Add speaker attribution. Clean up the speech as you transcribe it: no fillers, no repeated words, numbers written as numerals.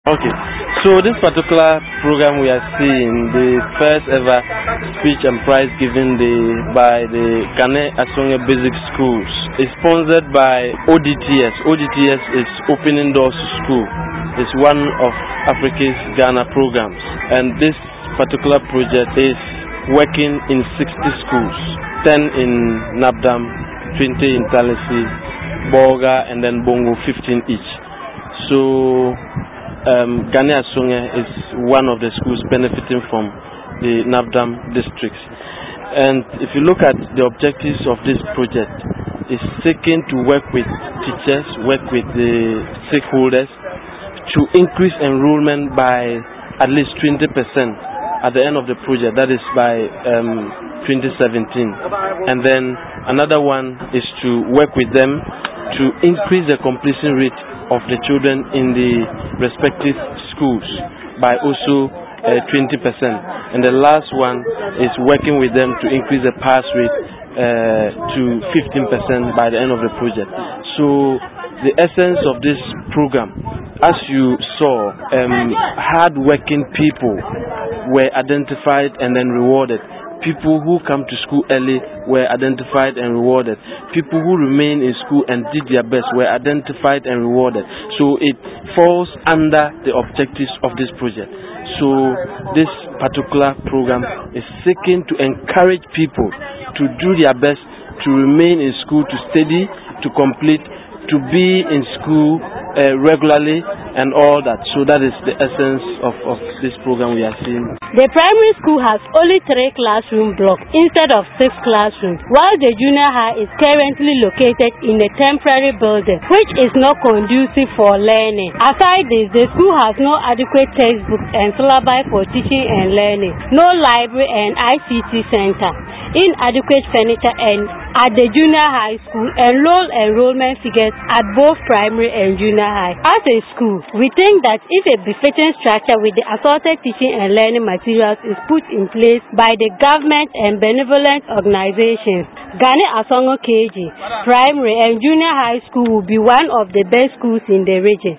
Speaker 1: Okay, so this particular program we are seeing, the first ever speech and prize given by the Gane Asonge Basic Schools, is sponsored by ODTS. ODTS is Opening Doors to School. It's one of Africa's Ghana programs, and this particular project is working in 60 schools, 10 in Nabdam, 20 in Talisi, Bolga, and then Bongo, 15 each. So Gane Asonge is one of the schools benefiting from the Nabdam districts. And if you look at the objectives of this project, it's seeking to work with teachers, work with the stakeholders to increase enrollment by at least 20% at the end of the project, that is by 2017. And then another one is to work with them to increase the completion rate of the children in the respective schools by also 20%. And the last one is working with them to increase the pass rate to 15% by the end of the project. So the essence of this program, as you saw, hard-working people were identified and then rewarded. People who come to school early were identified and rewarded. People who remain in school and did their best were identified and rewarded. So it falls under the objectives of this project. So this particular program is seeking to encourage people to do their best, to remain in school, to study, to complete, to be in school regularly and all that. So that is the essence of this program we are seeing.
Speaker 2: The primary school has only 3 classroom blocks instead of 6 classrooms, while the junior high is currently located in a temporary building, which is not conducive for learning. Aside this, the school has no adequate textbooks and syllabi for teaching and learning, no library and ICT center, inadequate furniture, and at the junior high school, and low enrollment figures at both primary and junior high. As a school, we think that if a befitting structure with the assorted teaching and learning materials is put in place by the government and benevolent organizations, Gane Asonge KG Primary and Junior High School will be one of the best schools in the region.